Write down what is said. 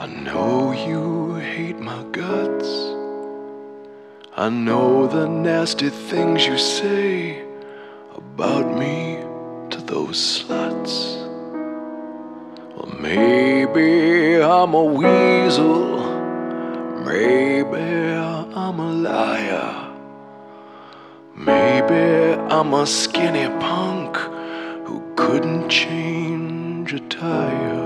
know you hate my guts. I know the nasty things you say about me to those sluts. Well, maybe I'm a weasel, maybe I'm a liar, maybe I'm a skinny punk who couldn't change a tire.